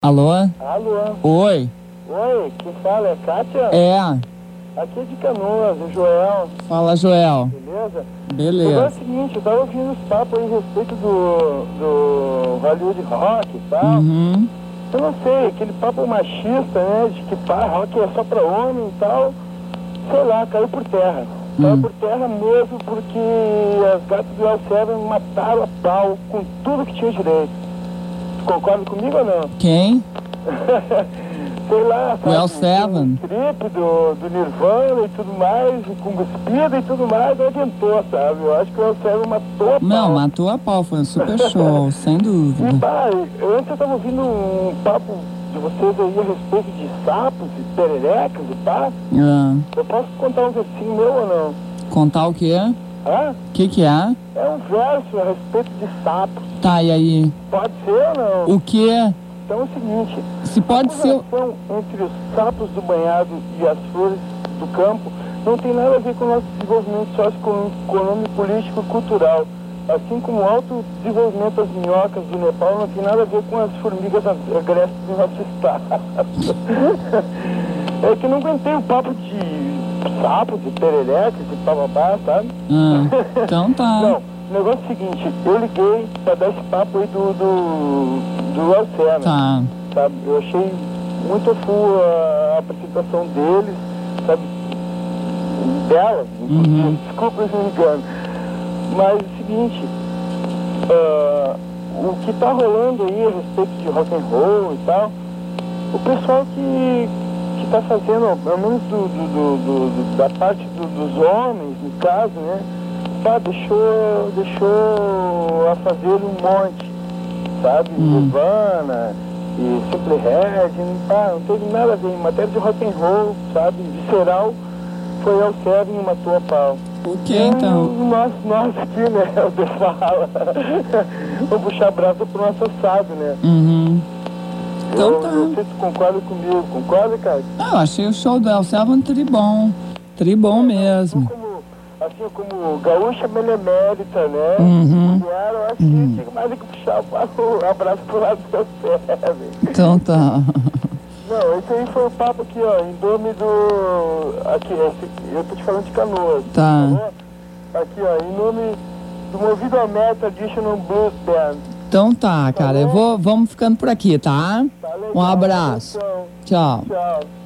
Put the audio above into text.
Alô? Alô? Oi? Oi, quem fala é Kátia? É. Aqui é de Canoas, o Joel. Fala, Joel. Beleza? Beleza. Agora é o seguinte, eu tava ouvindo os papos aí a respeito do Hollywood Rock e tal. Uhum. Eu não sei, aquele papo machista, né? De que rock é só pra homem e tal. Sei lá, caiu por terra. Caiu por terra mesmo porque as gatas do El Seven mataram a pau com tudo que tinha direito. Tu concorda comigo ou não? Quem? Sei lá, O El Seven. O trip do Nirvana e tudo mais, com cuspida e tudo mais, adiantou, sabe? Eu acho que o El Seven matou a pau. Não, matou a pau, foi um super show, sem dúvida. E pá, antes eu tava ouvindo um papo de vocês aí a respeito de sapos e pererecas e pá. Eu posso contar um versinho meu ou não? Contar o quê? Hã? O que é? É um verso a respeito de sapos. Tá, e aí? Pode ser ou não? O quê? Então é o seguinte, Se pode a ser... relação entre os sapos do banhado e as flores do campo não tem nada a ver com o nosso desenvolvimento socioeconômico, político e cultural. Assim como o alto desenvolvimento das minhocas do Nepal não tem nada a ver com as formigas agrestes do nosso estado. É que eu não aguentei o papo de sapos, de pererecas, de bababá, sabe? Então tá. Não, o negócio é o seguinte, eu liguei pra dar esse papo aí do El Seven, Tá. sabe? Eu achei muito full a apresentação deles, sabe? Dela, desculpa se me engano. Mas é o seguinte, o que tá rolando aí a respeito de rock and roll e tal, o pessoal que tá fazendo, pelo menos da parte dos homens, no caso, né? Pá, deixou a fazer um monte, sabe? Nirvana e Simple Red, pá, não teve nada a ver. Em matéria de rock and roll, sabe? Visceral, foi El Seven e matou a pau. O que então? Nós aqui, né? O The Fala. Vamos puxar a brasa pro nosso assado, né? Então tá. Não sei se tu concorda comigo. Concorda, cara? Eu achei o show do El Seven tribom. Tribom mesmo. Assim como gaúcha benemérita, né? Mulher, eu acho que tem mais do que puxar o abraço pro lado do El Seven. Então tá. Não, esse aí foi o papo aqui, ó, em nome do... Aqui, eu tô te falando de Canoas. Tá. Aqui, ó, em nome do Movido a Metal Additional Blues Band. Então tá, cara. Vamos ficando por aqui, tá? Tá legal, Um abraço. então. Tchau. Tchau.